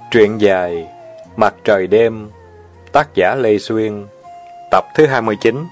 Truyện dài Mặt trời đêm, tác giả Lê Xuyên, tập thứ 29.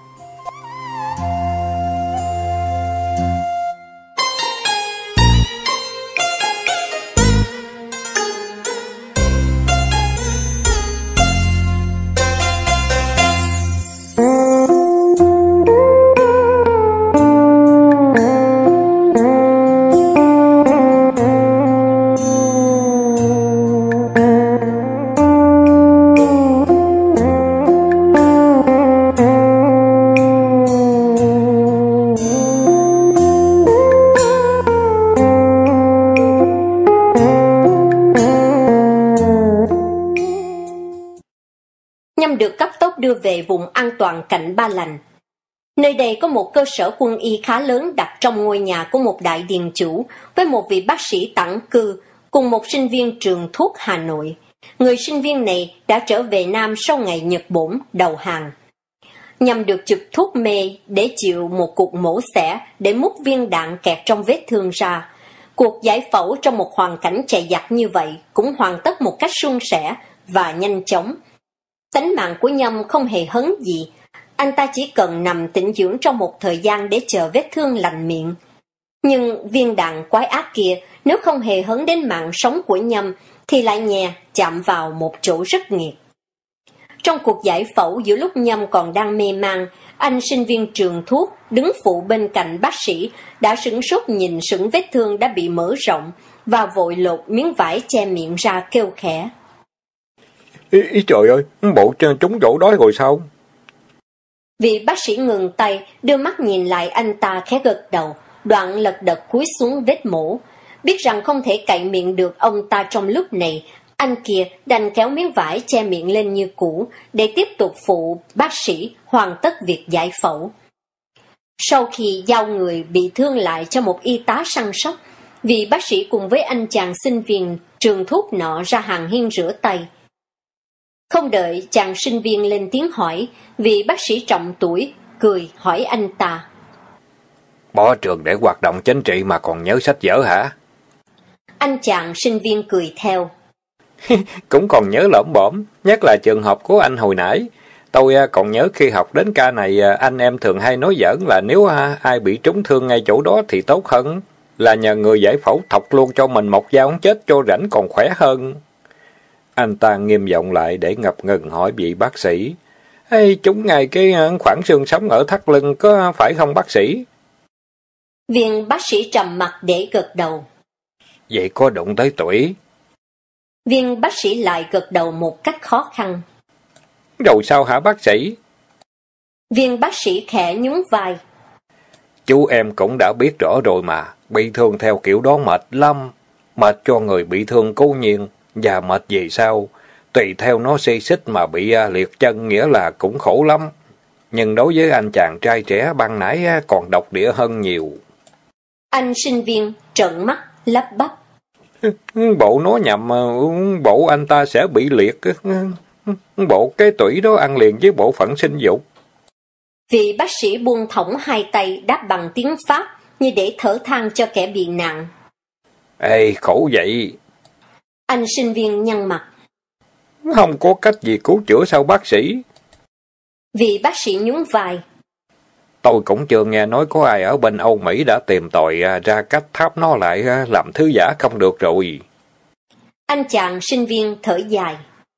Nhâm được cấp tốc đưa về vùng an toàn cạnh Ba Lành. Nơi đây có một cơ sở quân y khá lớn đặt trong ngôi nhà của một đại điền chủ với một vị bác sĩ tản cư cùng một sinh viên trường thuốc Hà Nội. Người sinh viên này đã trở về Nam sau ngày Nhật Bổn đầu hàng. Nhâm được chụp thuốc mê để chịu một cuộc mổ xẻ để múc viên đạn kẹt trong vết thương ra. Cuộc giải phẫu trong một hoàn cảnh chạy giặc như vậy cũng hoàn tất một cách suôn sẻ và nhanh chóng. Tánh mạng của Nhâm không hề hấn gì, anh ta chỉ cần nằm tĩnh dưỡng trong một thời gian để chờ vết thương lành miệng. Nhưng viên đạn quái ác kia nếu không hề hấn đến mạng sống của Nhâm thì lại nhẹ chạm vào một chỗ rất nghiệt. Trong cuộc giải phẫu giữa lúc Nhâm còn đang mê man, anh sinh viên trường thuốc đứng phụ bên cạnh bác sĩ đã sửng sốt nhìn sững vết thương đã bị mở rộng và vội lột miếng vải che miệng ra kêu khẽ. Ý trời ơi, bộ trúng chỗ đó rồi sao? Vị bác sĩ ngừng tay, đưa mắt nhìn lại anh ta khẽ gật đầu, đoạn lật đật cúi xuống vết mổ. Biết rằng không thể cạy miệng được ông ta trong lúc này, anh kia đành kéo miếng vải che miệng lên như cũ để tiếp tục phụ bác sĩ hoàn tất việc giải phẫu. Sau khi giao người bị thương lại cho một y tá săn sóc, vị bác sĩ cùng với anh chàng sinh viên trường thuốc nọ ra hàng hiên rửa tay. Không đợi chàng sinh viên lên tiếng hỏi, vị bác sĩ trọng tuổi cười hỏi anh ta. Bỏ trường để hoạt động chính trị mà còn nhớ sách vở hả? Anh chàng sinh viên cười theo. Cũng còn nhớ lởm bởm, nhất là trường hợp của anh hồi nãy. Tôi còn nhớ khi học đến ca này, anh em thường hay nói giỡn là nếu ai bị trúng thương ngay chỗ đó thì tốt hơn là nhờ người giải phẫu thọc luôn cho mình một dao chết cho rảnh còn khỏe hơn. Anh ta nghiêm giọng lại để ngập ngừng hỏi vị bác sĩ. Ê, chúng ngay cái khoảng xương sống ở thắt lưng có phải không bác sĩ? Viên bác sĩ trầm mặt để gật đầu. Vậy có đụng tới tuổi? Viên bác sĩ lại gật đầu một cách khó khăn. Rồi sao hả bác sĩ? Viên bác sĩ khẽ nhún vai. Chú em cũng đã biết rõ rồi mà, bị thương theo kiểu đó mệt lắm. Mệt cho người bị thương cố nhiên, và mệt về sau, tùy theo nó xê xích mà bị liệt chân nghĩa là cũng khổ lắm. Nhưng đối với anh chàng trai trẻ ban nãy còn độc địa hơn nhiều. Anh sinh viên trợn mắt lắp bắp. Bộ nó nhầm, bộ anh ta sẽ bị liệt. Bộ cái tủy đó ăn liền với bộ phận sinh dục. Vị bác sĩ buông thõng hai tay đáp bằng tiếng Pháp như để thở than cho kẻ bị nạn. Ê, khổ vậy. Anh sinh viên nhăn mặt. Không có cách gì cứu chữa sao bác sĩ? Vị bác sĩ nhún vai. Tôi cũng chưa nghe nói có ai ở bên Âu Mỹ đã tìm tòi ra cách tháp nó lại làm thứ giả không được rồi. Anh chàng sinh viên thở dài.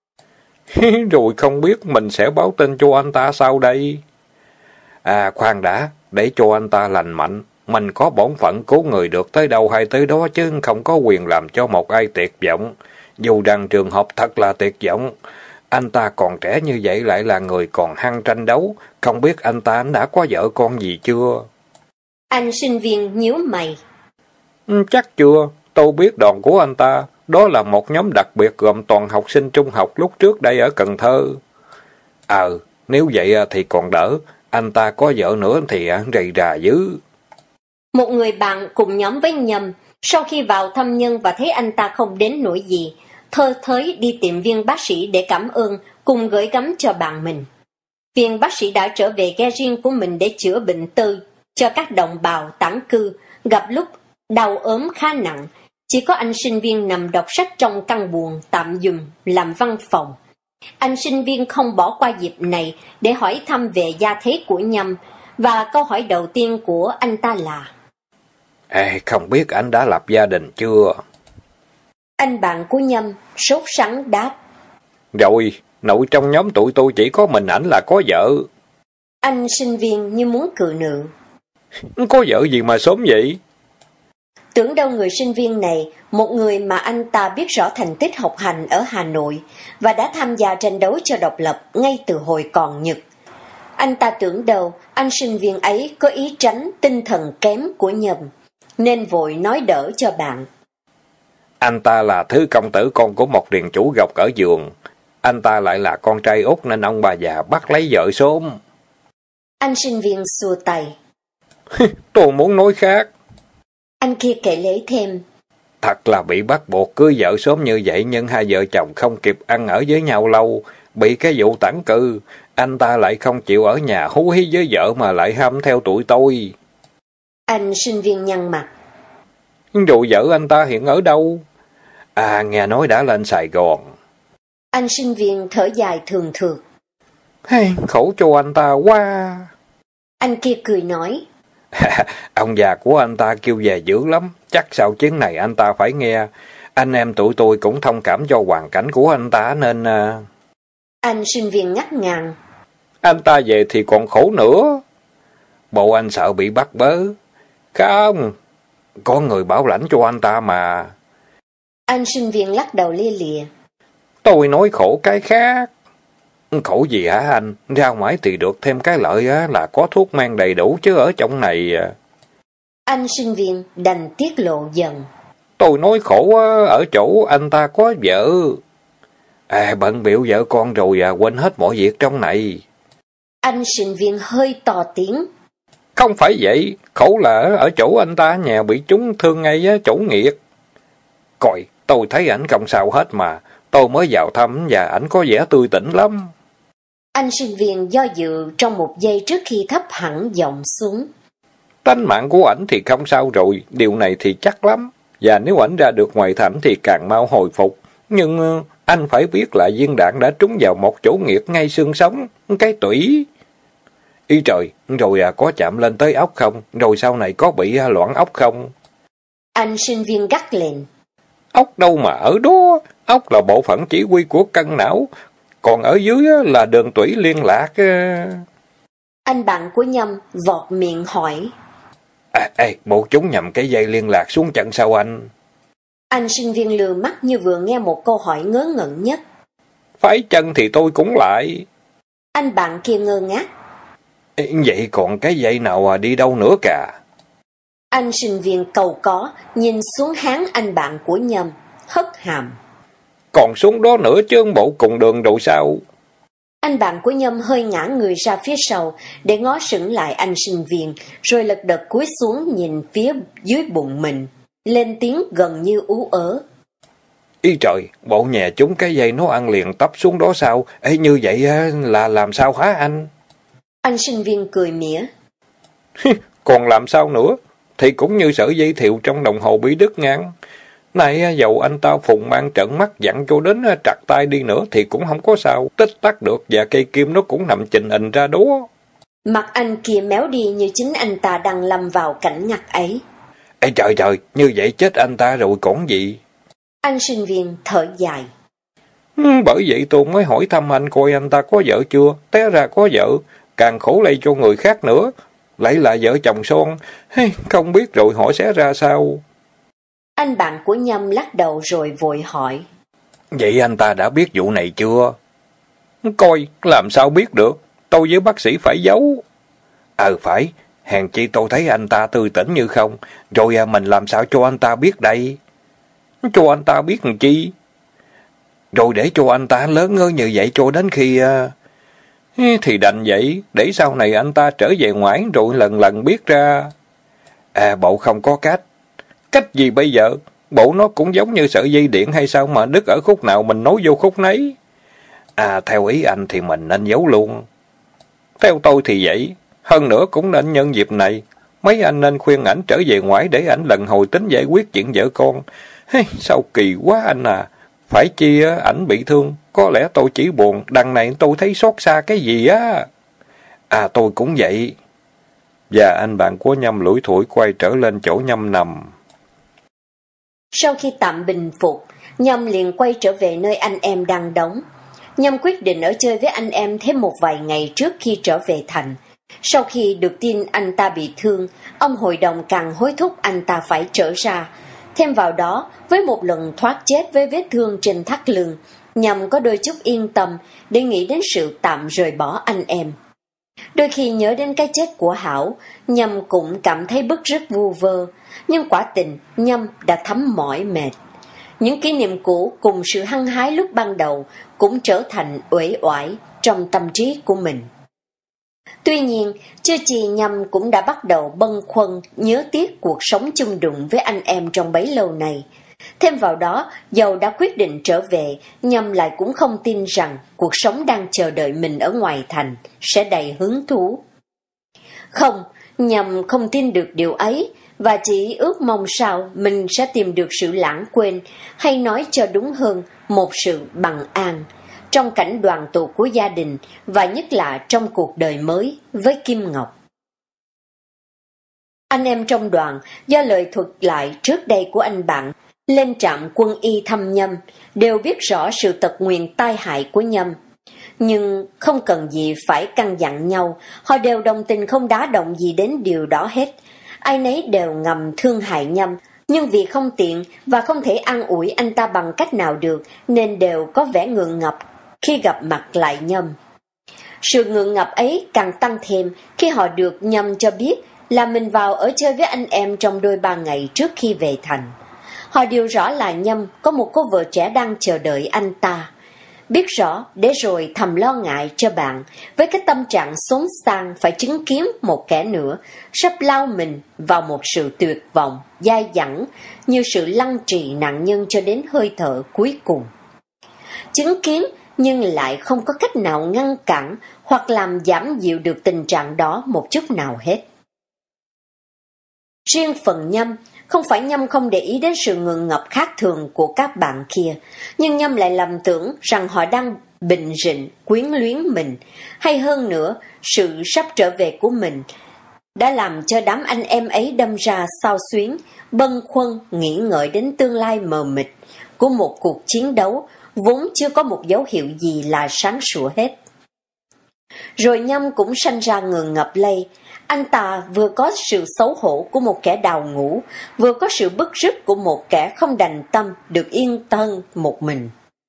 Rồi không biết mình sẽ báo tin cho anh ta sao đây? À khoan đã, để cho anh ta lành mạnh. Mình có bổn phận cứu người được tới đâu hay tới đó chứ không có quyền làm cho một ai tuyệt vọng. Dù rằng trường hợp thật là tuyệt vọng, anh ta còn trẻ như vậy lại là người còn hăng tranh đấu, không biết anh ta đã có vợ con gì chưa? Anh sinh viên nhíu mày. Chắc chưa, tôi biết đoàn của anh ta, đó là một nhóm đặc biệt gồm toàn học sinh trung học lúc trước đây ở Cần Thơ. Nếu vậy thì còn đỡ, anh ta có vợ nữa thì rầy rà dữ. Một người bạn cùng nhóm với Nhâm, sau khi vào thăm Nhân và thấy anh ta không đến nỗi gì, thơ thới đi tìm viên bác sĩ để cảm ơn cùng gửi gắm cho bạn mình. Viên bác sĩ đã trở về ghe riêng của mình để chữa bệnh tư cho các đồng bào tản cư gặp lúc đau ốm khá nặng, Chỉ có anh sinh viên nằm đọc sách trong căn buồng tạm dùng làm văn phòng. Anh sinh viên không bỏ qua dịp này để hỏi thăm về gia thế của Nhâm, và câu hỏi đầu tiên của anh ta là: Không biết anh đã lập gia đình chưa? Anh bạn của Nhâm sốt sắng đáp: Rồi, nội trong nhóm tụi tôi chỉ có mình ảnh là có vợ. Anh sinh viên như muốn cự nữ: Có vợ gì mà sớm vậy? Tưởng đâu người sinh viên này, một người mà anh ta biết rõ thành tích học hành ở Hà Nội và đã tham gia tranh đấu cho độc lập ngay từ hồi còn Nhật. Anh ta tưởng đâu anh sinh viên ấy có ý tránh tinh thần kém của Nhâm, nên vội nói đỡ cho bạn. Anh ta là thứ công tử con của một điền chủ gộc ở vườn. Anh ta lại là con trai út nên ông bà già bắt lấy vợ sớm. Anh sinh viên xua tay: Tôi muốn nói khác. Anh kia kể lể thêm: Thật là bị bắt buộc cưới vợ sớm như vậy, nhưng hai vợ chồng không kịp ăn ở với nhau lâu. Bị cái vụ tản cư, anh ta lại không chịu ở nhà hú hí với vợ mà lại hâm theo tụi tôi. Anh sinh viên nhăn mặt: Rồi vợ anh ta hiện ở đâu? Nghe nói đã lên Sài Gòn. Anh sinh viên thở dài thường thượt: Khổ cho anh ta quá. Anh kia cười nói: Ông già của anh ta kêu về dữ lắm, chắc sau chuyến này anh ta phải nghe. Anh em tụi tôi cũng thông cảm cho hoàn cảnh của anh ta nên... Anh sinh viên ngắt ngàn: Anh ta về thì còn khổ nữa. Bộ anh sợ bị bắt bớ. Không, có người bảo lãnh cho anh ta mà. Anh sinh viên lắc đầu lia lịa: Tôi nói khổ cái khác. Khổ gì hả anh? Ra ngoài thì được thêm cái lợi á, là có thuốc men đầy đủ, chứ ở trong này... Anh sinh viên đành tiết lộ dần: Tôi nói khổ á, ở chỗ anh ta có vợ. Bận bịu vợ con rồi quên hết mọi việc trong này. Anh sinh viên hơi to tiếng: Không phải vậy, khổ là ở chỗ anh ta nhà bị trúng thương ngay á, chỗ nghiệt. Coi, tôi thấy ảnh không sao hết mà. Tôi mới vào thăm và ảnh có vẻ tươi tỉnh lắm. Anh sinh viên do dự trong một giây trước khi thấp hẳn giọng xuống: Tánh mạng của ảnh thì không sao rồi, điều này thì chắc lắm. Và nếu ảnh ra được ngoài thành thì càng mau hồi phục. Nhưng anh phải biết là viên đạn đã trúng vào một chỗ nghiệt ngay xương sống, cái tủy. Ý trời, rồi có chạm lên tới óc không? Rồi sau này có bị loãng óc không? Anh sinh viên gắt lên: Óc đâu mà ở đó, óc là bộ phận chỉ huy của cân não, còn ở dưới là đường tủy liên lạc. Anh bạn của Nhâm vọt miệng hỏi: Bộ chúng nhầm cái dây liên lạc xuống chân sao anh? Anh sinh viên lừa mắt như vừa nghe một câu hỏi ngớ ngẩn nhất. Phải chân thì tôi cũng lại. Anh bạn kia ngơ ngác: Vậy còn cái dây nào đi đâu nữa cả? Anh sinh viên cầu có nhìn xuống háng anh bạn của Nhâm, hất hàm: Còn xuống đó nữa chứ, bộ cùng đường rồi sao? Anh bạn của Nhâm hơi ngã người ra phía sau để ngó sững lại anh sinh viên, rồi lật đật cúi xuống nhìn phía dưới bụng mình, lên tiếng gần như ú ớ: Ý trời, bộ nhà chúng cái dây nó ăn liền tấp xuống đó sao? Như vậy là làm sao hả anh? Anh sinh viên cười mỉa: Còn làm sao nữa? Thì cũng như sợi dây thiệu trong đồng hồ bị đứt ngang. Này, dầu anh ta phùng mang trợn mắt dặn cho đến trật tay đi nữa thì cũng không có sao. Tích tắc được và cây kim nó cũng nằm chình hình ra đó. Mặt anh kia méo đi như chính anh ta đang lâm vào cảnh ngặt ấy. Trời, như vậy chết anh ta rồi còn gì? Anh sinh viên thở dài: Bởi vậy tôi mới hỏi thăm anh coi anh ta có vợ chưa. Té ra có vợ, càng khổ lây cho người khác nữa. Lại là vợ chồng son, không biết rồi họ sẽ ra sao. Anh bạn của Nhâm lắc đầu rồi vội hỏi: Vậy anh ta đã biết vụ này chưa? Coi, làm sao biết được, tôi với bác sĩ phải giấu. Phải, hèn chi tôi thấy anh ta tươi tỉnh như không, rồi mình làm sao cho anh ta biết đây? Cho anh ta biết làm chi? Rồi để cho anh ta lớn ngơ như vậy cho đến khi... Thì đành vậy, để sau này anh ta trở về ngoại rồi lần lần biết ra. Bộ không có cách. Cách gì bây giờ? Bộ nó cũng giống như sợi dây điện hay sao mà đứt ở khúc nào mình nối vô khúc nấy. Theo ý anh thì mình nên giấu luôn. Theo tôi thì vậy. Hơn nữa cũng nên nhân dịp này. Mấy anh nên khuyên ảnh trở về ngoại để ảnh lần hồi tính giải quyết chuyện vợ con. Sao kỳ quá anh à. Phải chi ảnh bị thương, có lẽ tôi chỉ buồn, đằng này tôi thấy xót xa cái gì á. À tôi cũng vậy. Và anh bạn của Nhâm lủi thủi quay trở lên chỗ Nhâm nằm. Sau khi tạm bình phục, Nhâm liền quay trở về nơi anh em đang đóng. Nhâm quyết định ở chơi với anh em thêm một vài ngày trước khi trở về thành. Sau khi được tin anh ta bị thương, ông hội đồng càng hối thúc anh ta phải trở ra. Thêm vào đó, với một lần thoát chết với vết thương trên thắt lưng, Nhâm có đôi chút yên tâm để nghĩ đến sự tạm rời bỏ anh em. Đôi khi nhớ đến cái chết của Hảo, Nhâm cũng cảm thấy bứt rứt vu vơ, nhưng quả tình Nhâm đã thấm mỏi mệt. Những kỷ niệm cũ cùng sự hăng hái lúc ban đầu cũng trở thành uể oải trong tâm trí của mình. Tuy nhiên, chưa chi Nhâm cũng đã bắt đầu bâng khuâng nhớ tiếc cuộc sống chung đụng với anh em trong bấy lâu này. Thêm vào đó, dầu đã quyết định trở về, Nhâm lại cũng không tin rằng cuộc sống đang chờ đợi mình ở ngoài thành sẽ đầy hứng thú. Không, Nhâm không tin được điều ấy, và chỉ ước mong sao mình sẽ tìm được sự lãng quên, hay nói cho đúng hơn, một sự bằng an, trong cảnh đoàn tụ của gia đình, và nhất là trong cuộc đời mới với Kim Ngọc. Anh em trong đoàn, do lời thuật lại trước đây của anh bạn, lên trạm quân y thăm Nhâm, đều biết rõ sự tật nguyền tai hại của Nhâm. Nhưng không cần gì phải căn dặn nhau, họ đều đồng tình không đá động gì đến điều đó hết. Ai nấy đều ngầm thương hại Nhâm, nhưng vì không tiện và không thể an ủi anh ta bằng cách nào được, nên đều có vẻ ngượng ngập khi gặp mặt lại Nhâm. Sự ngượng ngập ấy càng tăng thêm khi họ được Nhâm cho biết là mình vào ở chơi với anh em trong đôi 3 ngày trước khi về thành. Họ đều rõ là Nhâm có một cô vợ trẻ đang chờ đợi anh ta. Biết rõ để rồi thầm lo ngại cho bạn, với cái tâm trạng xốn xang phải chứng kiến một kẻ nữa sắp lao mình vào một sự tuyệt vọng, dai dẳng, như sự lăng trì nạn nhân cho đến hơi thở cuối cùng. Chứng kiến nhưng lại không có cách nào ngăn cản hoặc làm giảm dịu được tình trạng đó một chút nào hết. Riêng phần Nhâm, không phải Nhâm không để ý đến sự ngượng ngập khác thường của các bạn kia, nhưng Nhâm lại lầm tưởng rằng họ đang bình rịnh, quyến luyến mình, hay hơn nữa, sự sắp trở về của mình đã làm cho đám anh em ấy đâm ra xao xuyến, bâng khuâng, nghĩ ngợi đến tương lai mờ mịt của một cuộc chiến đấu vốn chưa có một dấu hiệu gì là sáng sủa hết. Rồi Nhâm cũng sanh ra ngượng ngập lây. Anh ta vừa có sự xấu hổ của một kẻ đào ngũ, vừa có sự bứt rứt của một kẻ không đành tâm được yên thân một mình.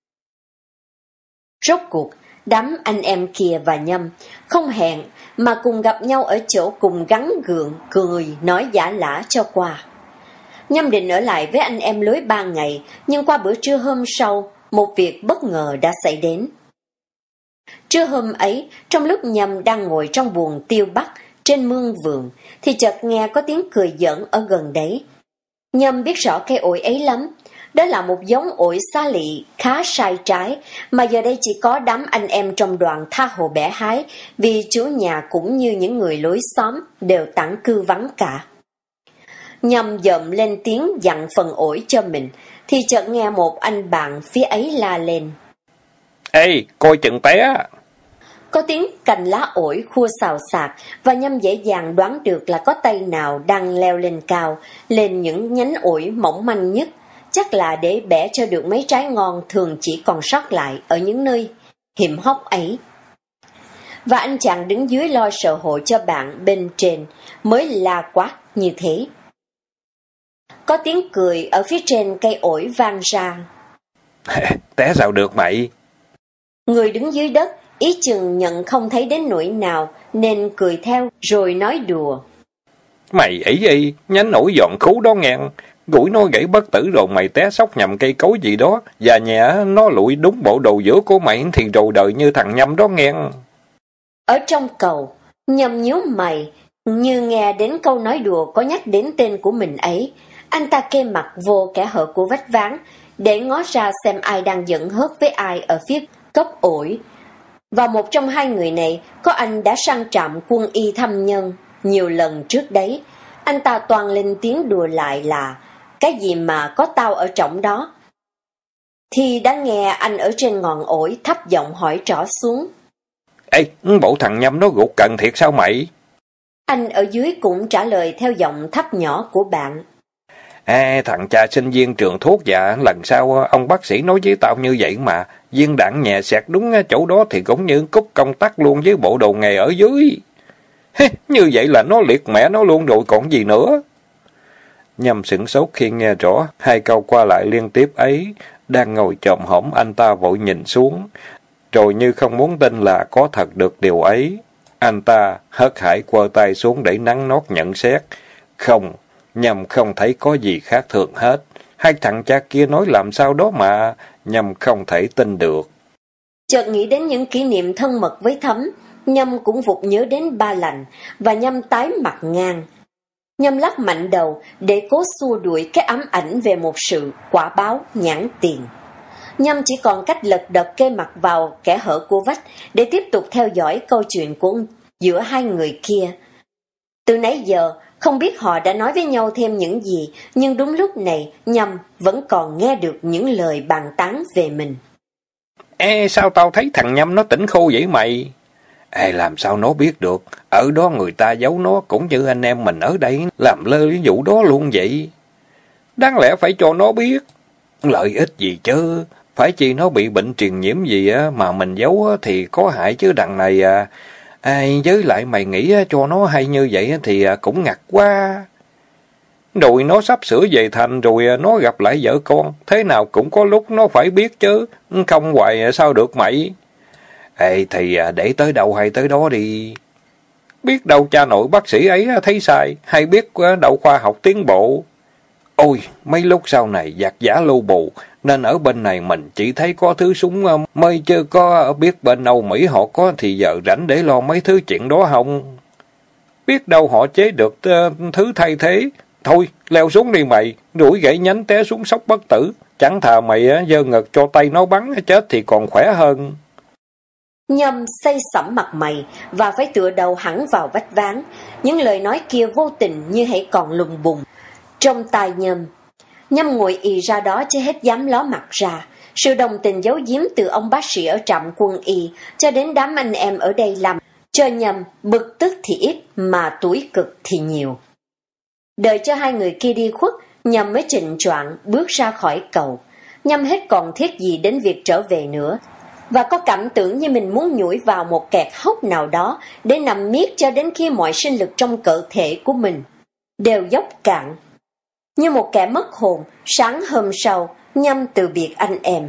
Rốt cuộc, đám anh em kia và Nhâm không hẹn mà cùng gặp nhau ở chỗ cùng gắn gượng, cười, nói giả lả cho qua. Nhâm định ở lại với anh em lối 3 ngày, nhưng qua bữa trưa hôm sau, một việc bất ngờ đã xảy đến. Trưa hôm ấy, trong lúc Nhâm đang ngồi trong buồng tiêu bắc trên mương vườn, thì chợt nghe có tiếng cười giỡn ở gần đấy. Nhâm biết rõ cây ổi ấy lắm. Đó là một giống ổi xa lị khá sai trái, mà giờ đây chỉ có đám anh em trong đoàn tha hồ bẻ hái, vì chủ nhà cũng như những người lối xóm đều tản cư vắng cả. Nhâm dợm lên tiếng dặn phần ổi cho mình, thì chợt nghe một anh bạn phía ấy la lên: Ê, coi chừng té! Có tiếng cành lá ổi khua xào xạc, và Nhâm dễ dàng đoán được là có tay nào đang leo lên cao, lên những nhánh ổi mỏng manh nhất, chắc là để bẻ cho được mấy trái ngon thường chỉ còn sót lại ở những nơi hiểm hóc ấy. Và anh chàng đứng dưới lo sợ hộ cho bạn bên trên mới la quát như thế. Có tiếng cười ở phía trên cây ổi vang ra: Té sao được mày? Người đứng dưới đất ý chừng nhận không thấy đến nỗi nào nên cười theo rồi nói đùa: Mày ỷ y, nhánh nổi giòn khú đó ngang, gũi nó gãy bất tử rồi mày té sóc nhầm cây cối gì đó, và nhẹ nó lụi đúng bộ đồ giữa của mày thì rồi đời như thằng Nhâm đó ngang. Ở trong cầu, Nhâm nhíu mày, như nghe đến câu nói đùa có nhắc đến tên của mình ấy. Anh ta kê mặt vô kẻ hở của vách ván, để ngó ra xem ai đang giận hớt với ai ở phía cốc ổi. Và một trong hai người này, có anh đã sang trạm quân y thăm nhân nhiều lần trước đấy. Anh ta toan lên tiếng đùa lại là: cái gì mà có tao ở trong đó? Thì đã nghe anh ở trên ngọn ổi thấp giọng hỏi trỏ xuống. Ê, bộ thằng Nhâm nó gục cần thiệt sao mày? Anh ở dưới cũng trả lời theo giọng thấp nhỏ của bạn. Thằng cha sinh viên trường thuốc dạ, lần sau ông bác sĩ nói với tao như vậy mà, viên đạn nhẹ xẹt đúng chỗ đó thì cũng như cúp công tắc luôn với bộ đồ nghề ở dưới. Như vậy là nó liệt mẹ nó luôn rồi còn gì nữa. Nhâm sửng sốt khi nghe rõ hai câu qua lại liên tiếp ấy, đang ngồi chồm hổm anh ta vội nhìn xuống, rồi như không muốn tin là có thật được điều ấy. Anh ta hớt hải quơ tay xuống để nắn nót nhận xét. Không, Nhâm không thấy có gì khác thường hết. Hai thằng cha kia nói làm sao đó mà, Nhâm không thể tin được. Chợt nghĩ đến những kỷ niệm thân mật với Thấm, Nhâm cũng vụt nhớ đến Ba Lành, và Nhâm tái mặt ngang. Nhâm lắc mạnh đầu để cố xua đuổi cái ám ảnh về một sự quả báo nhãn tiền. Nhâm chỉ còn cách lật đật kê mặt vào kẽ hở của vách để tiếp tục theo dõi câu chuyện giữa hai người kia. Từ nãy giờ, không biết họ đã nói với nhau thêm những gì, nhưng đúng lúc này Nhâm vẫn còn nghe được những lời bàn tán về mình. Sao tao thấy thằng Nhâm nó tỉnh khô vậy mày? Làm sao nó biết được, ở đó người ta giấu nó cũng như anh em mình ở đây làm lơ cái vụ đó luôn vậy. Đáng lẽ phải cho nó biết. Lợi ích gì chứ, phải chi nó bị bệnh truyền nhiễm gì mà mình giấu thì có hại chứ đằng này với lại mày nghĩ cho nó hay như vậy thì cũng ngặt quá. Rồi nó sắp sửa về thành rồi nó gặp lại vợ con, thế nào cũng có lúc nó phải biết chứ, không hoài sao được mày. Thì để tới đâu hay tới đó đi. Biết đâu cha nội bác sĩ ấy thấy sai, hay biết đâu khoa học tiến bộ. Ôi, mấy lúc sau này giặc giả lưu bù, nên ở bên này mình chỉ thấy có thứ súng mới chứ có biết bên Âu Mỹ họ có thì giờ rảnh để lo mấy thứ chuyện đó không. Biết đâu họ chế được thứ thay thế. Thôi, leo xuống đi mày, rủi gãy nhánh té xuống sốc bất tử. Chẳng thà mày giơ ngực cho tay nó bắn chết thì còn khỏe hơn. Nhâm xây sẩm mặt mày và phải tựa đầu hẳn vào vách ván. Những lời nói kia vô tình như hãy còn lùng bùng trong tai Nhâm. Nhâm ngồi ì ra đó chứ hết dám ló mặt ra. Sự đồng tình giấu giếm từ ông bác sĩ ở trạm quân y cho đến đám anh em ở đây làm cho Nhâm bực tức thì ít mà tủi cực thì nhiều. Đợi cho hai người kia đi khuất, Nhâm mới trịnh choạng bước ra khỏi cầu. Nhâm hết còn thiết gì đến việc trở về nữa, và có cảm tưởng như mình muốn nhủi vào một kẹt hốc nào đó để nằm miết cho đến khi mọi sinh lực trong cơ thể của mình đều dốc cạn. Như một kẻ mất hồn, sáng hôm sau, Nhâm từ biệt anh em.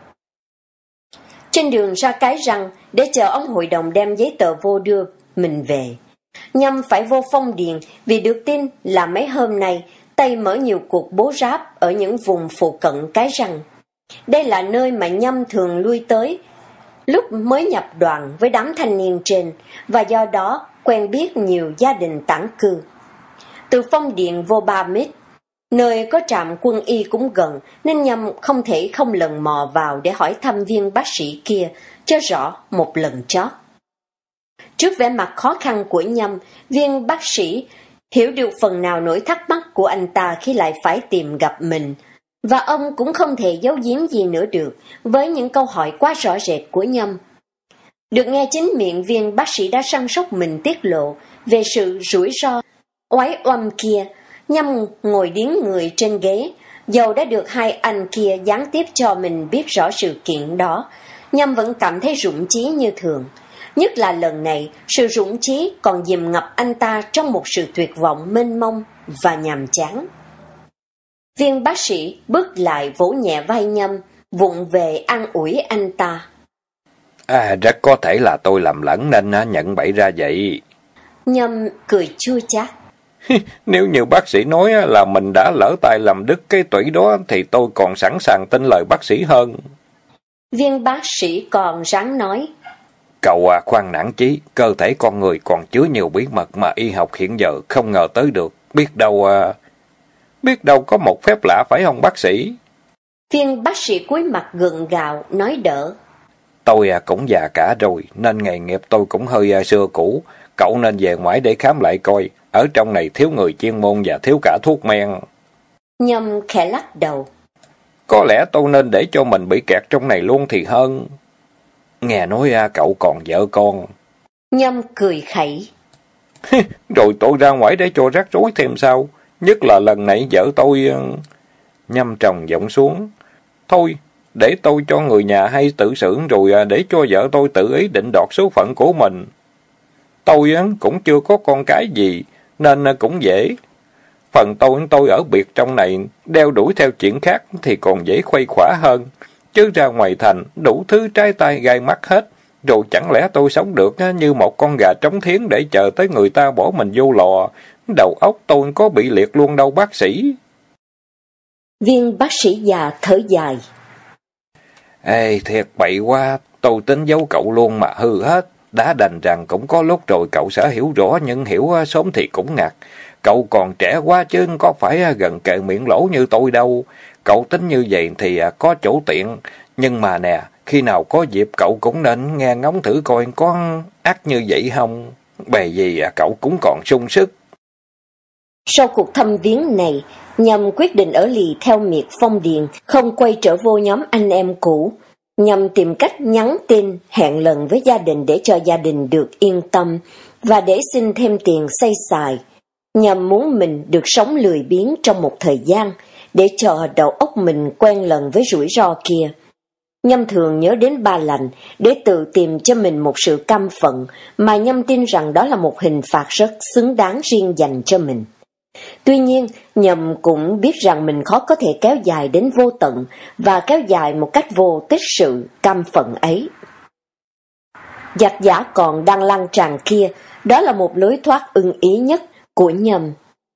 Trên đường ra Cái Răng để chờ ông hội đồng đem giấy tờ vô đưa mình về, Nhâm phải vô Phong Điền vì được tin là mấy hôm nay Tây mở nhiều cuộc bố ráp ở những vùng phụ cận Cái Răng. Đây là nơi mà Nhâm thường lui tới lúc mới nhập đoàn với đám thanh niên trên, và do đó quen biết nhiều gia đình tản cư. Từ Phong Điền vô Ba Mít, nơi có trạm quân y cũng gần, nên Nhâm không thể không lần mò vào để hỏi thăm viên bác sĩ kia cho rõ một lần chót. Trước vẻ mặt khó khăn của Nhâm, viên bác sĩ hiểu được phần nào nỗi thắc mắc của anh ta khi lại phải tìm gặp mình, và ông cũng không thể giấu giếm gì nữa được với những câu hỏi quá rõ rệt của Nhâm. Được nghe chính miệng viên bác sĩ đã săn sóc mình tiết lộ về sự rủi ro oái oăm kia, Nhâm ngồi điếng người trên ghế. Dầu đã được hai anh kia gián tiếp cho mình biết rõ sự kiện đó, Nhâm vẫn cảm thấy rụng chí như thường. Nhất là lần này, sự rụng chí còn dìm ngập anh ta trong một sự tuyệt vọng mênh mông và nhàm chán. Viên bác sĩ bước lại vỗ nhẹ vai Nhâm, vụng về an ủi anh ta. Rất có thể là tôi lầm lẫn nên nhận bậy ra vậy. Nhâm cười chua chát. Nếu như bác sĩ nói là mình đã lỡ tay làm đứt cái tủy đó thì tôi còn sẵn sàng tin lời bác sĩ hơn. Viên bác sĩ còn ráng nói. Cậu khoan nản chí, cơ thể con người còn chứa nhiều bí mật mà y học hiện giờ không ngờ tới được. Biết đâu có một phép lạ phải không bác sĩ? Viên bác sĩ cúi mặt gượng gạo nói đỡ. Tôi cũng già cả rồi nên nghề nghiệp tôi cũng hơi xưa cũ. Cậu nên về ngoại để khám lại coi. Ở trong này thiếu người chuyên môn và thiếu cả thuốc men. Nhâm khẽ lắc đầu. Có lẽ tôi nên để cho mình bị kẹt trong này luôn thì hơn. Nghe nói cậu còn vợ con. Nhâm cười khẩy. Rồi tôi ra ngoài để cho rắc rối thêm sao? Nhất là lần này vợ tôi... Nhâm trầm giọng xuống. Thôi, để tôi cho người nhà hay tự xử rồi để cho vợ tôi tự ý định đoạt số phận của mình. Tôi cũng chưa có con cái gì, nên cũng dễ. Phần tôi ở biệt trong này, đeo đuổi theo chuyện khác thì còn dễ khuây khỏa hơn. Chứ ra ngoài thành, đủ thứ trái tay gai mắt hết. Rồi chẳng lẽ tôi sống được như một con gà trống thiến để chờ tới người ta bỏ mình vô lò. Đầu óc tôi có bị liệt luôn đâu bác sĩ. Viên bác sĩ già thở dài. Ê, thiệt bậy quá, tôi tính giấu cậu luôn mà hư hết. Đã đành rằng cũng có lúc rồi cậu sẽ hiểu rõ, nhưng hiểu sớm thì cũng ngặt. Cậu còn trẻ quá chứ có phải gần kề miệng lỗ như tôi đâu. Cậu tính như vậy thì có chỗ tiện. Nhưng mà nè, khi nào có dịp cậu cũng nên nghe ngóng thử coi có ác như vậy không. Bề gì cậu cũng còn sung sức. Sau cuộc thăm viếng này, Nhâm quyết định ở lì theo miệt Phong Điền, không quay trở vô nhóm anh em cũ. Nhâm tìm cách nhắn tin, hẹn lần với gia đình để cho gia đình được yên tâm, và để xin thêm tiền xây xài. Nhâm muốn mình được sống lười biếng trong một thời gian, để cho đầu óc mình quen lần với rủi ro kia. Nhâm thường nhớ đến Ba Lành để tự tìm cho mình một sự căm phận, mà Nhâm tin rằng đó là một hình phạt rất xứng đáng riêng dành cho mình. Tuy nhiên, Nhâm cũng biết rằng mình khó có thể kéo dài đến vô tận và kéo dài một cách vô tích sự căm phận ấy. Giặc giả còn đang lan tràn kia, đó là một lối thoát ưng ý nhất của Nhâm.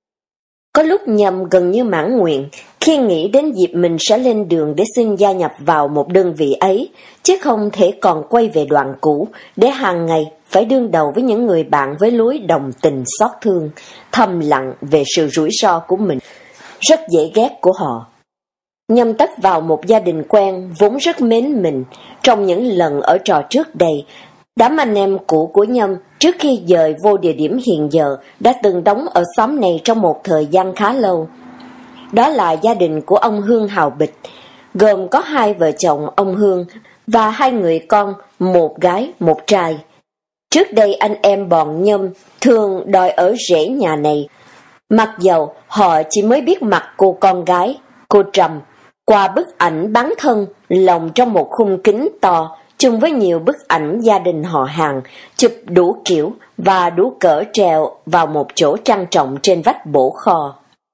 Có lúc Nhâm gần như mãn nguyện khi nghĩ đến dịp mình sẽ lên đường để xin gia nhập vào một đơn vị ấy, chứ không thể còn quay về đoàn cũ để hàng ngày phải đương đầu với những người bạn với lối đồng tình xót thương, thầm lặng về sự rủi ro của mình, rất dễ ghét của họ. Nhâm tấp vào một gia đình quen vốn rất mến mình. Trong những lần ở trọ trước đây, đám anh em cũ của Nhâm trước khi dời vô địa điểm hiện giờ đã từng đóng ở xóm này trong một thời gian khá lâu. Đó là gia đình của ông Hương Hào Bịch, gồm có hai vợ chồng ông Hương và hai người con, một gái, một trai. Trước đây anh em bọn Nhâm thường đòi ở rễ nhà này, mặc dầu họ chỉ mới biết mặt cô con gái, cô Trầm, qua bức ảnh bán thân lồng trong một khung kính to, chung với nhiều bức ảnh gia đình họ hàng, chụp đủ kiểu và đủ cỡ treo vào một chỗ trang trọng trên vách bổ kho.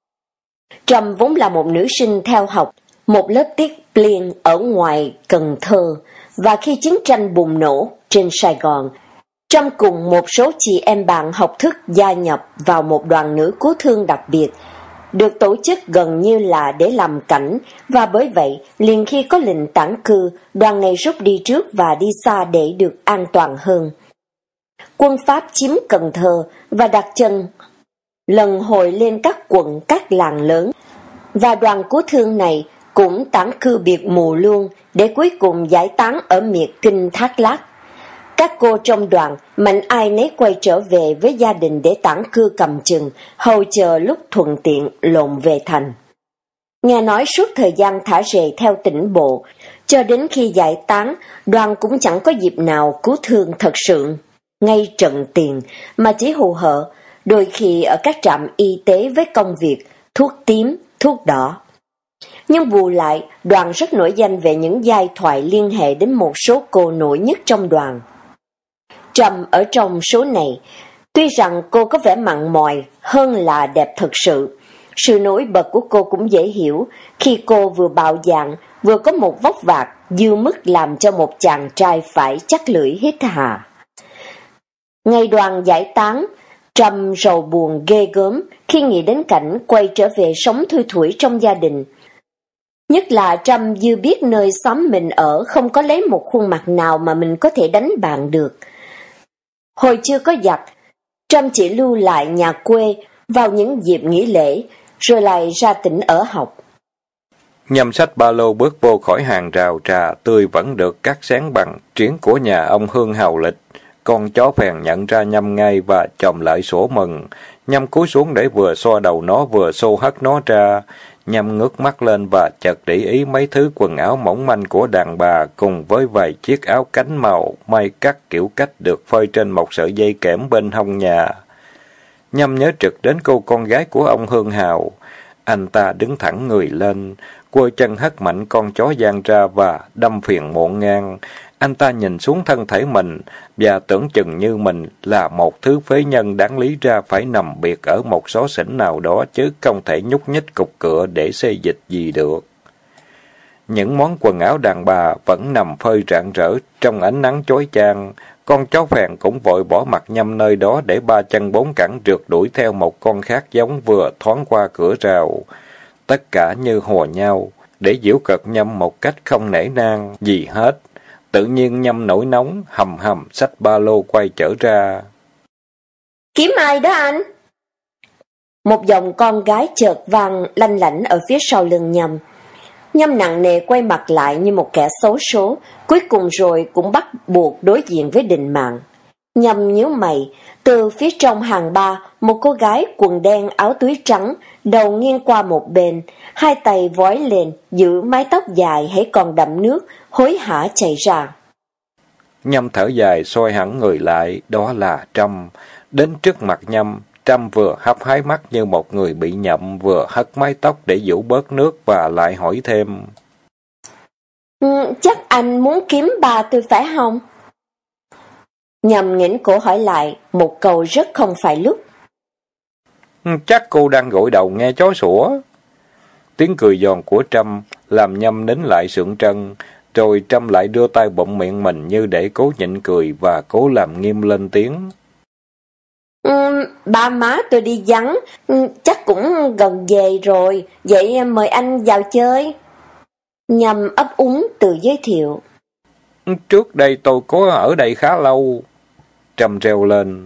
Trầm vốn là một nữ sinh theo học một lớp tiết Plien ở ngoài Cần Thơ, và khi chiến tranh bùng nổ trên Sài Gòn, Trâm cùng một số chị em bạn học thức gia nhập vào một đoàn nữ cứu thương đặc biệt, được tổ chức gần như là để làm cảnh, và bởi vậy, liền khi có lệnh tản cư, đoàn này rút đi trước và đi xa để được an toàn hơn. Quân Pháp chiếm Cần Thơ và đặt chân lần hồi lên các quận, các làng lớn, và đoàn cứu thương này cũng tản cư biệt mù luôn để cuối cùng giải tán ở miệt Kinh Thác Lát. Các cô trong đoàn mạnh ai nấy quay trở về với gia đình để tản cư cầm chừng, hầu chờ lúc thuận tiện lộn về thành. Nghe nói suốt thời gian thả rề theo tỉnh bộ, cho đến khi giải tán, đoàn cũng chẳng có dịp nào cứu thương thật sự ngay trận tiền, mà chỉ hù hở, đôi khi ở các trạm y tế với công việc thuốc tím, thuốc đỏ. Nhưng bù lại, đoàn rất nổi danh về những giai thoại liên hệ đến một số cô nổi nhất trong đoàn. Trầm ở trong số này, tuy rằng cô có vẻ mặn mòi hơn là đẹp thực sự. Sự nổi bật của cô cũng dễ hiểu khi cô vừa bạo dạn, vừa có một vóc vạc dư mức làm cho một chàng trai phải chắc lưỡi hít hà. Ngày đoàn giải tán, Trầm rầu buồn ghê gớm khi nghĩ đến cảnh quay trở về sống thui thủi trong gia đình. Nhất là Trâm dư biết nơi xóm mình ở không có lấy một khuôn mặt nào mà mình có thể đánh bạn được. Hồi chưa có giặc, Trâm chỉ lưu lại nhà quê vào những dịp nghỉ lễ, rồi lại ra tỉnh ở học. Nhâm xách ba lô bước vô khỏi hàng rào trà tươi vẫn được cắt xén bằng triến của nhà ông Hương Hào Lịch. Con chó phèn nhận ra Nhâm ngay và chồm lại sủa mừng. Nhâm cúi xuống để vừa xoa đầu nó vừa xô hất nó ra. Nhâm ngước mắt lên và chợt để ý mấy thứ quần áo mỏng manh của đàn bà cùng với vài chiếc áo cánh màu may cắt kiểu cách được phơi trên một sợi dây kẽm bên hông nhà. Nhâm nhớ trực đến cô con gái của ông Hương Hào. Anh ta đứng thẳng người lên, quơ chân hất mạnh con chó giang ra và đâm phiền muộn ngang. Anh ta nhìn xuống thân thể mình và tưởng chừng như mình là một thứ phế nhân đáng lý ra phải nằm biệt ở một xó xỉnh nào đó chứ không thể nhúc nhích cục cựa để xê dịch gì được. Những món quần áo đàn bà vẫn nằm phơi rạng rỡ trong ánh nắng chói chang. Con chó phèn cũng vội bỏ mặt Nhâm nơi đó để ba chân bốn cẳng rượt đuổi theo một con khác giống vừa thoáng qua cửa rào. Tất cả như hùa nhau để giễu cợt Nhâm một cách không nể nang gì hết. Tự nhiên Nhâm nổi nóng, hầm hầm xách ba lô quay trở ra. Kiếm ai đó anh? Một giọng con gái chợt vang lanh lảnh ở phía sau lưng Nhâm. Nhâm nặng nề quay mặt lại như một kẻ xấu số, cuối cùng rồi cũng bắt buộc đối diện với định mạng. Nhâm nhíu mày, từ phía trong hàng ba, một cô gái quần đen áo túi trắng, đầu nghiêng qua một bên, hai tay vói lên, giữ mái tóc dài hễ còn đậm nước, hối hả chạy ra. Nhâm thở dài xoay hẳn người lại, đó là Trâm. Đến trước mặt Nhâm, Trâm vừa hấp háy mắt như một người bị nhậm, vừa hất mái tóc để dụ bớt nước và lại hỏi thêm. Chắc anh muốn kiếm bà tôi phải không? Nhâm nghĩn cổ hỏi lại, một câu rất không phải lúc. Chắc cô đang gội đầu nghe chó sủa. Tiếng cười giòn của Trâm làm Nhâm nín lại sượng trân, rồi Trâm lại đưa tay bụm miệng mình như để cố nhịn cười và cố làm nghiêm lên tiếng. Ba má tôi đi vắng, chắc cũng gần về rồi, vậy mời anh vào chơi. Nhâm ấp úng tự giới thiệu. Trước đây tôi có ở đây khá lâu. Trâm reo lên.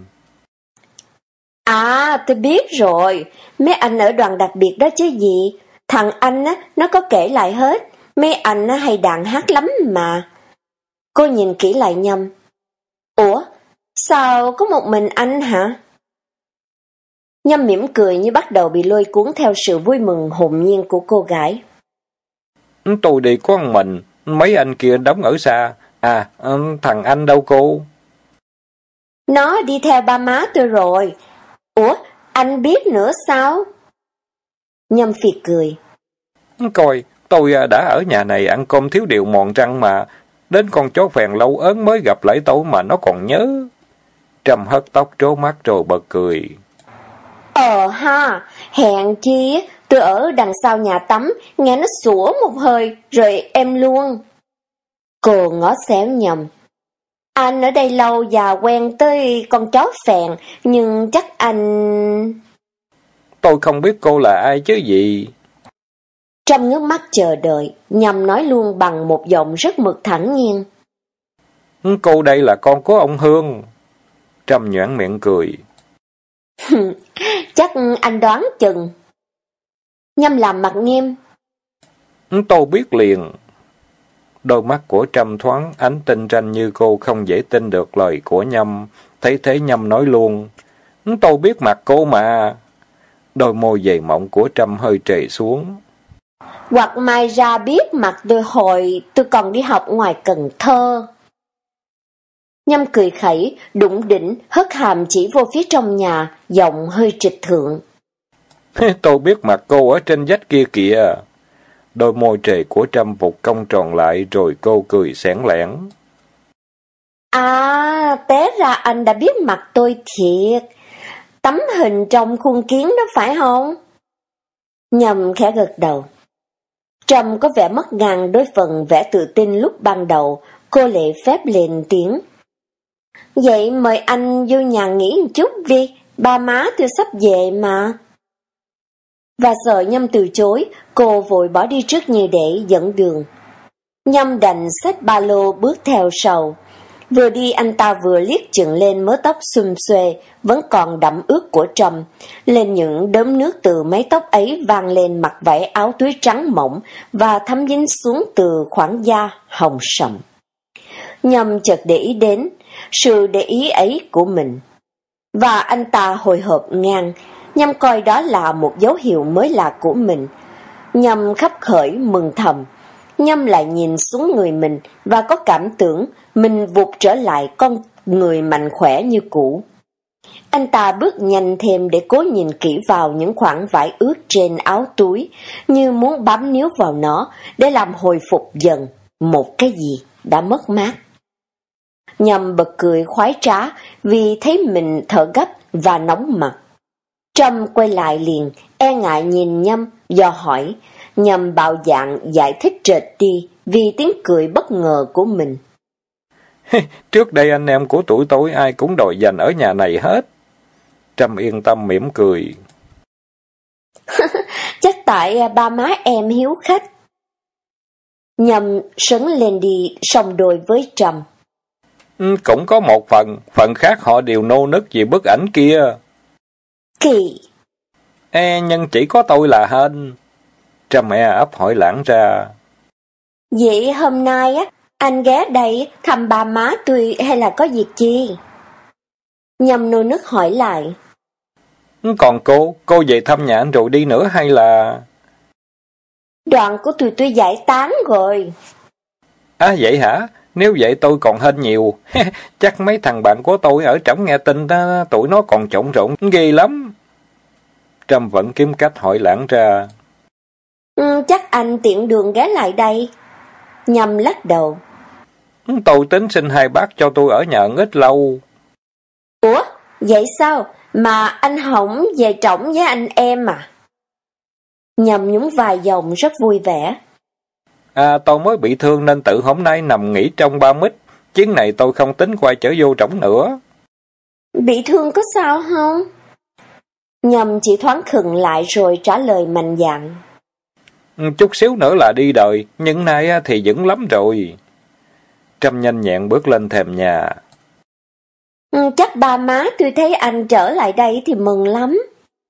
À, tôi biết rồi, mấy anh ở đoàn đặc biệt đó chứ gì. Thằng anh á, nó có kể lại hết, mấy anh á hay đàn hát lắm mà. Cô nhìn kỹ lại Nhâm. Ủa, sao có một mình anh hả? Nhâm mỉm cười như bắt đầu bị lôi cuốn theo sự vui mừng hồn nhiên của cô gái. Tôi đi có một mình, mấy anh kia đóng ở xa. À, thằng anh đâu cô? Nó đi theo ba má tôi rồi. Ủa, anh biết nữa sao? Nhâm phì cười. Coi, tôi đã ở nhà này ăn cơm thiếu điều mòn răng mà. Đến con chó phèn lâu ớn mới gặp lại tôi mà nó còn nhớ. Trâm hất tóc trố mắt rồi bật cười. Ha, hèn chi, tôi ở đằng sau nhà tắm, nghe nó sủa một hơi, rồi em luôn. Cô ngó xéo Nhâm. Anh ở đây lâu và quen tới con chó phèn, nhưng chắc anh... Tôi không biết cô là ai chứ gì. Trâm ngước mắt chờ đợi, Nhâm nói luôn bằng một giọng rất mực thẳng nhiên. Cô đây là con của ông Hương. Trâm nhoẻn miệng cười. Chắc anh đoán chừng. Nhâm làm mặt nghiêm. Tôi biết liền. Đôi mắt của Trâm thoáng ánh tinh ranh như cô không dễ tin được lời của Nhâm. Thấy thế Nhâm nói luôn. Tôi biết mặt cô mà. Đôi môi dày mọng của Trâm hơi trề xuống. Hoặc mai ra biết mặt tôi hồi tôi còn đi học ngoài Cần Thơ. Nhâm cười khẩy, đụng đỉnh, hất hàm chỉ vô phía trong nhà, giọng hơi trịch thượng. Tôi biết mặt cô ở trên vách kia kìa. Đôi môi trề của Trâm vụt cong tròn lại rồi cô cười xẻn lẻn. À, té ra anh đã biết mặt tôi thiệt. Tấm hình trong khuôn kiến đó phải không? Nhâm khẽ gật đầu. Trâm có vẻ mất ngang đối phần vẻ tự tin lúc ban đầu, cô lễ phép lên tiếng. Vậy mời anh vô nhà nghỉ một chút đi, ba má tôi sắp về mà. Và sợ Nhâm từ chối, cô vội bỏ đi trước như để dẫn đường. Nhâm đành xách ba lô bước theo sau. Vừa đi anh ta vừa liếc chừng lên mớ tóc xum xuê, vẫn còn đẫm ướt của Trâm, lên những đốm nước từ mái tóc ấy vang lên mặt vải áo túi trắng mỏng và thấm dính xuống từ khoảng da hồng sậm. Nhâm chợt để ý đến sự để ý ấy của mình. Và anh ta hồi hộp ngang, Nhâm coi đó là một dấu hiệu mới lạ của mình. Nhâm khấp khởi mừng thầm. Nhâm lại nhìn xuống người mình và có cảm tưởng mình vụt trở lại con người mạnh khỏe như cũ. Anh ta bước nhanh thêm để cố nhìn kỹ vào những khoảng vải ướt trên áo túi, như muốn bám níu vào nó để làm hồi phục dần một cái gì đã mất mát. Nhâm bật cười khoái trá vì thấy mình thở gấp và nóng mặt. Trâm quay lại liền, e ngại nhìn Nhâm, dò hỏi. Nhâm bạo dạn giải thích trệt đi vì tiếng cười bất ngờ của mình. Trước đây anh em của tụi tôi ai cũng đòi dành ở nhà này hết. Trâm yên tâm mỉm cười. Chắc tại ba má em hiếu khách. Nhâm sấn lên đi song đôi với Trâm. Cũng có một phần khác họ đều nô nức vì bức ảnh kia. Kỳ. Nhưng chỉ có tôi là hên. Trâm ấp hỏi lãng ra. Vậy hôm nay anh ghé đây thăm ba má tôi hay là có việc chi? Nhâm nô nức hỏi lại. Còn cô về thăm nhà anh rồi đi nữa hay là... Đoạn của tôi giải tán rồi. Vậy hả? Nếu vậy tôi còn hên nhiều. Chắc mấy thằng bạn của tôi ở trỏng nghe tin đó, tụi nó còn trộn rộn ghê lắm. Trâm vẫn kiếm cách hỏi lãng ra. Chắc anh tiện đường ghé lại đây. Nhâm lắc đầu. Tôi tính xin hai bác cho tôi ở nhà ít lâu. Ủa, vậy sao? Mà anh không về trỏng với anh em à? Nhâm nhún vài dòng rất vui vẻ. Tôi mới bị thương nên tự hôm nay nằm nghỉ trong 3 mít. Chuyến này tôi không tính quay trở vô trỏng nữa. Bị thương có sao không? Nhâm chỉ thoáng khựng lại rồi trả lời mạnh dạn. Chút xíu nữa là đi đời, nhưng nay thì vững lắm rồi. Trâm nhanh nhẹn bước lên thềm nhà. Chắc ba má tôi thấy anh trở lại đây thì mừng lắm.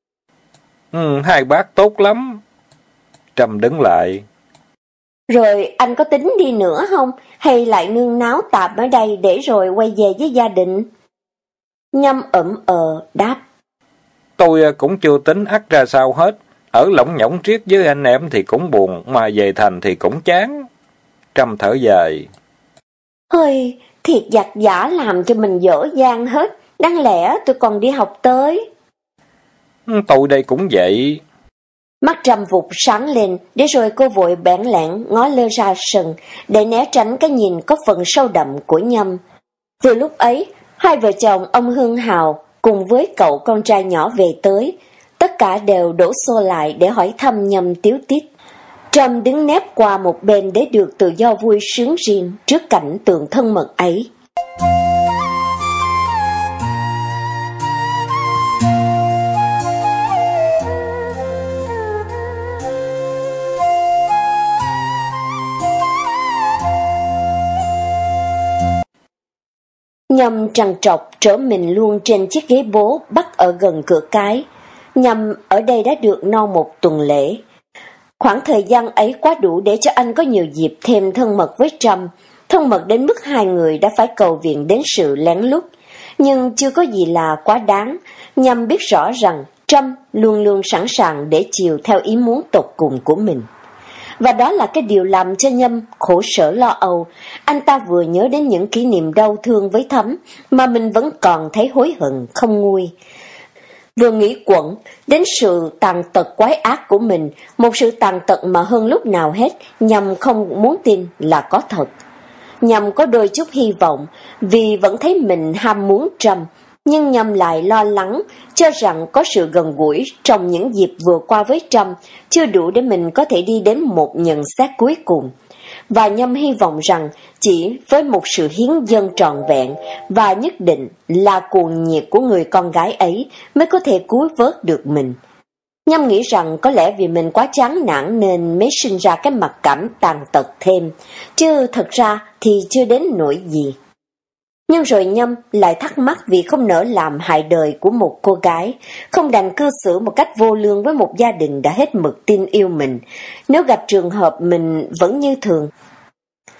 Hai bác tốt lắm. Trâm đứng lại. Rồi anh có tính đi nữa không? Hay lại nương náo tạm ở đây để rồi quay về với gia đình? Nhâm đáp. Tôi cũng chưa tính ắt ra sao hết. Ở lỏng nhỏng triết với anh em thì cũng buồn, mà về thành thì cũng chán. Trâm thở dài. Hơi, thiệt giặc giả làm cho mình dở dang hết. Đáng lẽ tôi còn đi học tới. Tôi đây cũng vậy. Mắt Trâm vụt sáng lên, để rồi cô vội bẽn lẽn ngó lơ ra sân, để né tránh cái nhìn có phần sâu đậm của Nhâm. Vừa lúc ấy, hai vợ chồng ông Hương Hào cùng với cậu con trai nhỏ về tới. Tất cả đều đổ xô lại để hỏi thăm Nhâm tíu tít. Trâm đứng nép qua một bên để được tự do vui sướng riêng trước cảnh tượng thân mật ấy. Nhâm trằn trọc trở mình luôn trên chiếc ghế bố bắt ở gần cửa cái. Nhâm ở đây đã được non một tuần lễ. Khoảng thời gian ấy quá đủ để cho anh có nhiều dịp thêm thân mật với Trâm, thân mật đến mức hai người đã phải cầu viện đến sự lén lút. Nhưng chưa có gì là quá đáng. Nhâm biết rõ rằng Trâm luôn luôn sẵn sàng để chiều theo ý muốn tột cùng của mình. Và đó là cái điều làm cho Nhâm khổ sở lo âu. Anh ta vừa nhớ đến những kỷ niệm đau thương với Thắm mà mình vẫn còn thấy hối hận không nguôi. Vừa nghĩ quẩn đến sự tàn tật quái ác của mình, một sự tàn tật mà hơn lúc nào hết Nhâm không muốn tin là có thật. Nhâm có đôi chút hy vọng vì vẫn thấy mình ham muốn Trâm, nhưng Nhâm lại lo lắng cho rằng có sự gần gũi trong những dịp vừa qua với Trâm chưa đủ để mình có thể đi đến một nhận xét cuối cùng. Và Nhâm hy vọng rằng chỉ với một sự hiến dâng trọn vẹn và nhất định là cuồng nhiệt của người con gái ấy mới có thể cứu vớt được mình. Nhâm nghĩ rằng có lẽ vì mình quá chán nản nên mới sinh ra cái mặc cảm tàn tật thêm, chứ thật ra thì chưa đến nỗi gì. Nhưng rồi Nhâm lại thắc mắc vì không nỡ làm hại đời của một cô gái, không đành cư xử một cách vô lương với một gia đình đã hết mực tin yêu mình, nếu gặp trường hợp mình vẫn như thường.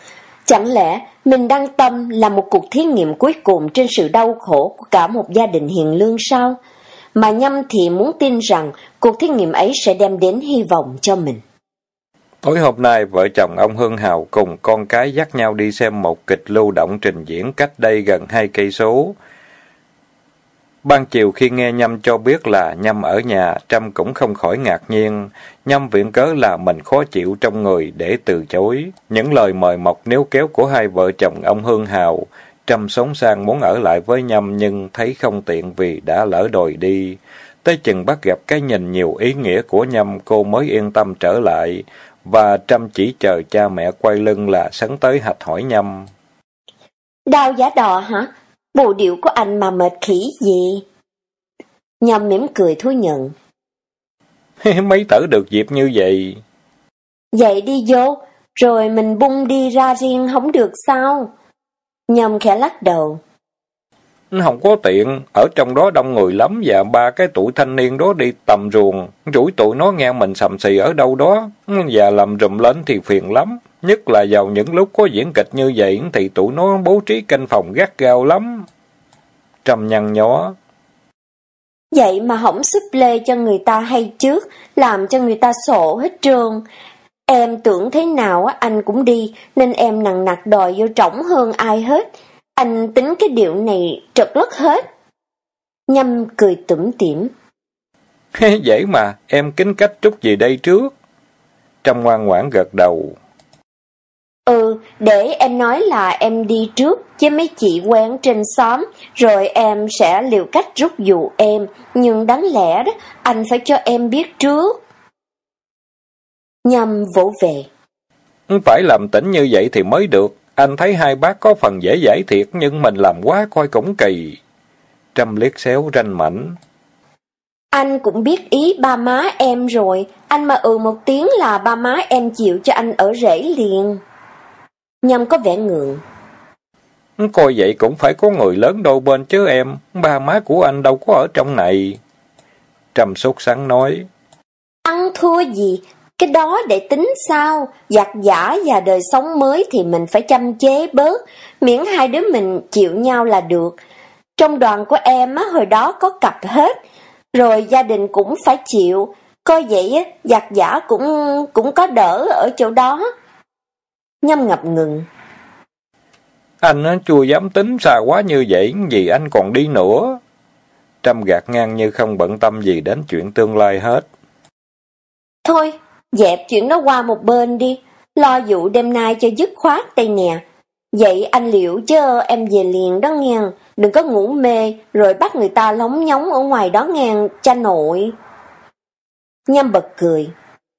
Chẳng lẽ mình đang tâm là một cuộc thí nghiệm cuối cùng trên sự đau khổ của cả một gia đình hiền lương sao? Mà Nhâm thì muốn tin rằng cuộc thí nghiệm ấy sẽ đem đến hy vọng cho mình. Tối hôm nay, vợ chồng ông Hưng Hào cùng con cái dắt nhau đi xem một kịch lưu động trình diễn cách đây gần 2 cây số. Ban chiều khi nghe Nhâm cho biết là Nhâm ở nhà, Trâm cũng không khỏi ngạc nhiên. Nhâm viện cớ là mình khó chịu trong người để từ chối. Những lời mời mọc níu kéo của hai vợ chồng ông Hưng Hào, Trâm sống sang muốn ở lại với Nhâm nhưng thấy không tiện vì đã lỡ đòi đi. Tới chừng bắt gặp cái nhìn nhiều ý nghĩa của Nhâm, cô mới yên tâm trở lại. Và Trâm chỉ chờ cha mẹ quay lưng là sấn tới hạch hỏi Nhâm. Đau giá đò hả? Bộ điệu của anh mà mệt khỉ gì? Nhâm mỉm cười thú nhận. Mấy tở được dịp như vậy. Vậy đi vô, rồi mình bung đi ra riêng không được sao? Nhâm khẽ lắc đầu. Không có tiện, ở trong đó đông người lắm và ba cái tụi thanh niên đó đi tầm ruồng, rủi tụi nó nghe mình sầm xì ở đâu đó, và làm rùm lên thì phiền lắm. Nhất là vào những lúc có diễn kịch như vậy thì tụi nó bố trí canh phòng gắt gao lắm. Trầm nhăn nhó. Vậy mà không xúp lê cho người ta hay trước, làm cho người ta sổ hết trơn. Em tưởng thế nào anh cũng đi, nên em nằng nặc đòi vô trỏng hơn ai hết. Anh tính cái điệu này trật lất hết. Nhâm cười tủm tỉm. Dễ mà, em kính cách chút gì đây trước? Trâm ngoan ngoãn gật đầu. Để em nói là em đi trước với mấy chị quen trên xóm, rồi em sẽ liều cách rút dụ em, nhưng đáng lẽ đó, anh phải cho em biết trước. Nhâm vỗ về. Phải làm tỉnh như vậy thì mới được, anh thấy hai bác có phần dễ dãi thiệt, nhưng mình làm quá coi cũng kỳ. Trâm liếc xéo ranh mảnh. Anh cũng biết ý ba má em rồi, anh mà một tiếng là ba má em chịu cho anh ở rể liền. Nhâm có vẻ ngượng. Coi vậy cũng phải có người lớn đôi bên chứ em, ba má của anh đâu có ở trong này. Trâm sốt sắng nói. Ăn thua gì, cái đó để tính sao, giặt giã và đời sống mới thì mình phải chăm chế bớt, miễn hai đứa mình chịu nhau là được. Trong đoàn của em hồi đó có cặp hết, rồi gia đình cũng phải chịu, coi vậy giặt giã cũng có đỡ ở chỗ đó. Nhâm ngập ngừng. Anh chưa dám tính xa quá như vậy, vì anh còn đi nữa. Trâm gạt ngang như không bận tâm gì đến chuyện tương lai hết. Thôi, dẹp chuyện đó qua một bên đi, lo vụ đêm nay cho dứt khoát đây nè. Vậy anh liệu chứ em về liền đó nghe, đừng có ngủ mê rồi bắt người ta lóng nhóng ở ngoài đó nghe cha nội. Nhâm bật cười.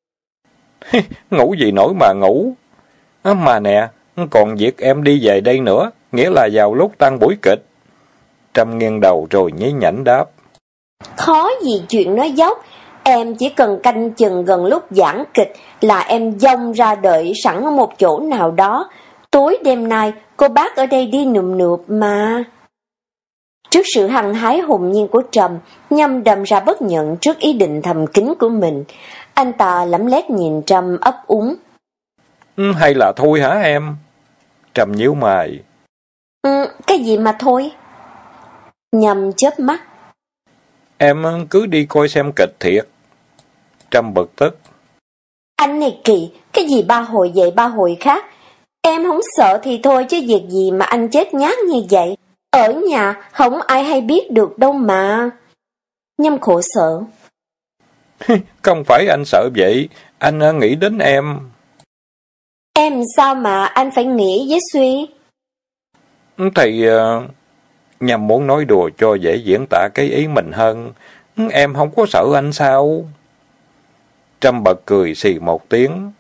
Ngủ gì nổi mà ngủ. Mà nè, còn việc em đi về đây nữa, nghĩa là vào lúc tan buổi kịch. Trâm nghiêng đầu rồi nhí nhảnh đáp. Khó gì chuyện nói dốc, em chỉ cần canh chừng gần lúc giảng kịch là em dông ra đợi sẵn ở một chỗ nào đó. Tối đêm nay cô bác ở đây đi nườm nượp mà. Trước sự hăng hái hồn nhiên của Trâm, Nhâm đâm ra bất nhận trước ý định thầm kín của mình. Anh ta lấm lét nhìn Trâm ấp úng. Hay là thôi hả em? Trâm nhíu mày. Cái gì mà thôi? Nhâm chớp mắt. Em cứ đi coi xem kịch thiệt. Trâm bực tức. Anh này kỳ, cái gì ba hồi vậy ba hồi khác. Em không sợ thì thôi chứ việc gì mà anh chết nhát như vậy. Ở nhà không ai hay biết được đâu mà. Nhâm khổ sở. Không phải anh sợ vậy, anh nghĩ đến em. Em sao mà anh phải nghĩ với suy? Thì Nhâm muốn nói đùa cho dễ diễn tả cái ý mình hơn. Em không có sợ anh sao? Trâm bật cười xì một tiếng.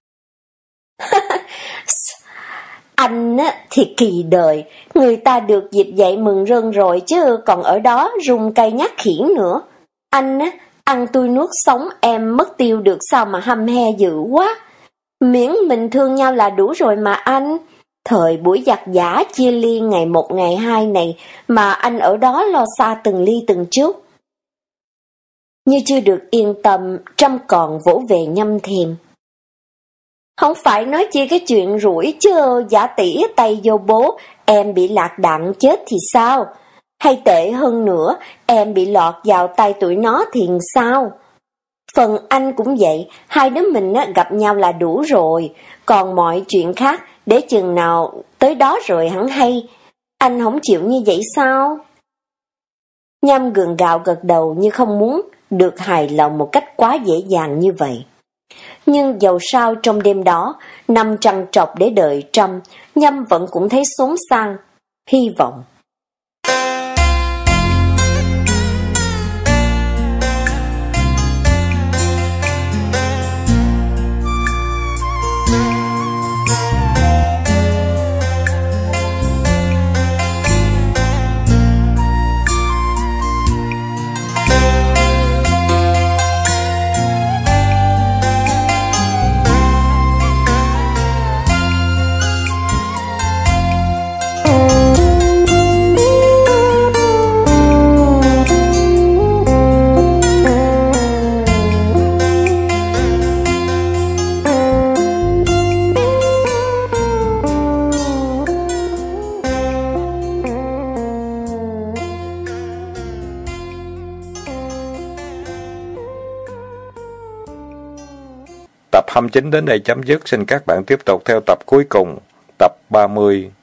Anh thì kỳ đời, người ta được dịp dậy mừng rơn rồi chứ còn ở đó rung cây nhát khiển nữa. Anh ăn tui nuốt sống em mất tiêu được sao mà hăm he dữ quá. Miễn mình thương nhau là đủ rồi mà anh. Thời buổi giặt giã chia ly ngày một ngày hai này mà anh ở đó lo xa từng ly từng chút. Như chưa được yên tâm, Trâm còn vỗ về Nhâm thêm. Không phải nói chi cái chuyện rủi chứ, giả tỷ tay vô bố, em bị lạc đạn chết thì sao? Hay tệ hơn nữa, em bị lọt vào tay tụi nó thì sao? Phần anh cũng vậy, hai đứa mình gặp nhau là đủ rồi, còn mọi chuyện khác, để chừng nào tới đó rồi hẳn hay. Anh không chịu như vậy sao? Nhâm gượng gạo gật đầu như không muốn được hài lòng một cách quá dễ dàng như vậy. Nhưng dầu sao trong đêm đó, nằm trằn trọc để đợi Trâm, Nhâm vẫn cũng thấy xốn sang, hy vọng. Tập 29 đến đây chấm dứt, xin các bạn tiếp tục theo tập cuối cùng, tập 30.